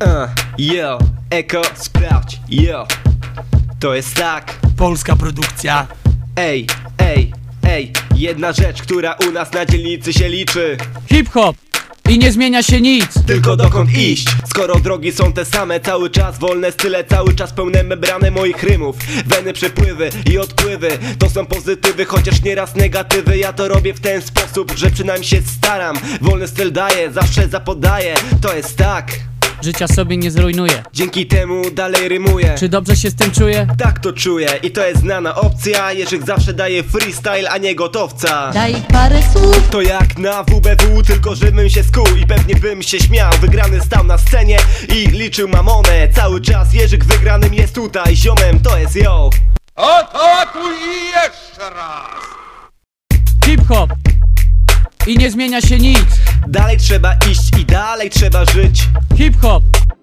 Yo, Eko, sprawdź, yo. To jest tak. Polska produkcja. Ej, jedna rzecz, która u nas na dzielnicy się liczy. Hip-hop i nie zmienia się nic. Tylko dokąd iść, skoro drogi są te same. Cały czas wolne style, cały czas pełne membrany moich rymów. Weny, przepływy i odpływy to są pozytywy, chociaż nieraz negatywy. Ja to robię w ten sposób, że przynajmniej się staram. Wolny styl daję, zawsze zapodaję. To jest tak. Życia sobie nie zrujnuję. Dzięki temu dalej rymuję. Czy dobrze się z tym czuję? Tak to czuję i to jest znana opcja. Jerzyk zawsze daje freestyle, a nie gotowca. Daj parę słów. To jak na WBW, tylko żebym się skuł i pewnie bym się śmiał. Wygrany stał na scenie i liczył mamonę. Cały czas Jerzyk wygranym jest tutaj ziomem, to jest yo. Atakuj jeszcze raz! Hip-hop i nie zmienia się nic. Dalej trzeba iść i dalej trzeba żyć. Hip-hop